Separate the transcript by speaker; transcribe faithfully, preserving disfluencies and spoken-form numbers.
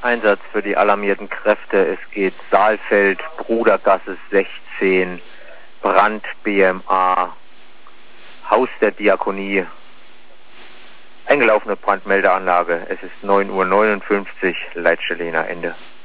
Speaker 1: Einsatz für die alarmierten Kräfte. Es geht Saalfeld, Brudergasse sechzehn, Brand B M A, Haus der Diakonie, eingelaufene Brandmeldeanlage. Es ist neun Uhr neunundfünfzig, Leitstelle Jena, Ende.